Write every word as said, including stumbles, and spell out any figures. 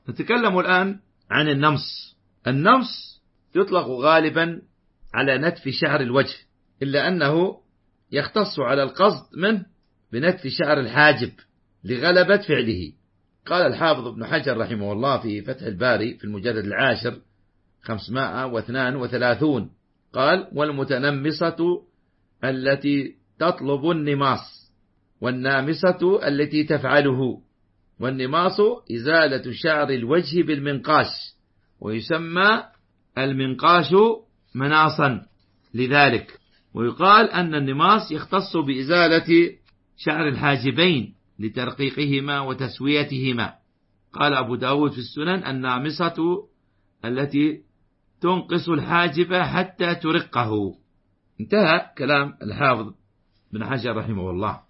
نتكلم الآن عن النمص. النمص يطلق غالبا على نتف شعر الوجه، إلا أنه يختص على القصد منه بنتف شعر الحاجب لغلبة فعله. قال الحافظ ابن حجر رحمه الله في فتح الباري في المجلد العاشر خمسمائة واثنان وثلاثون قال: والمتنمصة التي تطلب النماص، والنامصة التي تفعله. والنماص إزالة شعر الوجه بالمنقاش، ويسمى المنقاش مناصا لذلك. ويقال أن النماص يختص بإزالة شعر الحاجبين لترقيقهما وتسويتهما. قال أبو داود في السنن: النامصة التي تنقص الحاجب حتى ترقه. انتهى كلام الحافظ بن حجر رحمه الله.